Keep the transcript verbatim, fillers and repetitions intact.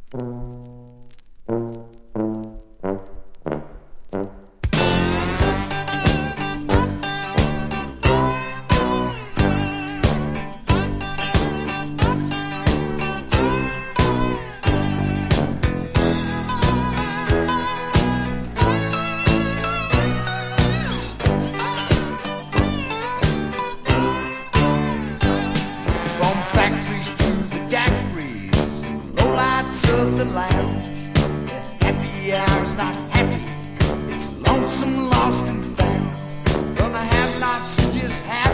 Of the lounge, the happy hour's not happy. It's lonesome, lost and found. From the have-nots who just have